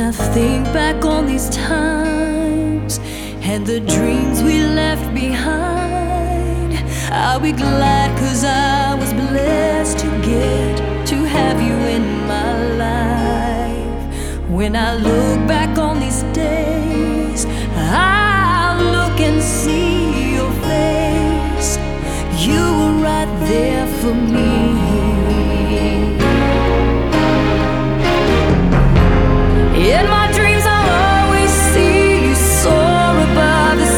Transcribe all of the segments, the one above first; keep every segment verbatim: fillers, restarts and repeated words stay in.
I think back on these times and the dreams we left behind, I'll be glad 'cause I was blessed to get to have you in my life. When I look back on these days, I'll look and see your face. You were right there for me. In my dreams I'll always see you soar above the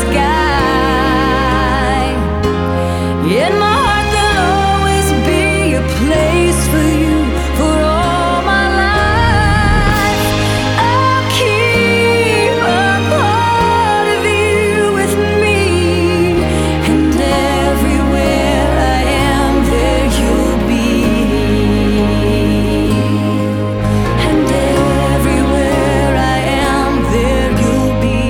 sky. In my heart there'll always be a place for you for all my life. I'll keep a part of you with me, and everywhere I am there you'll be. And everywhere I am there you'll be.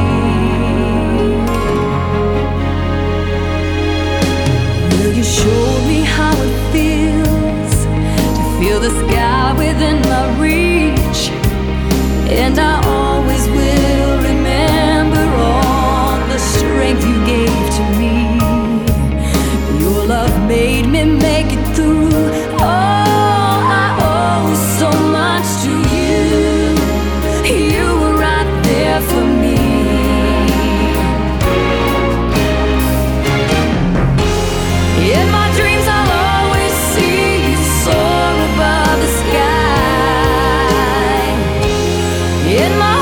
Will you show me how it feels to feel the sky within my reach? And I always will remember all the strength you gave to me. Your love made me make it through. Oh, I owe so much to you. You were right there for me. In my dreams I'll always see you soar above the sky. In my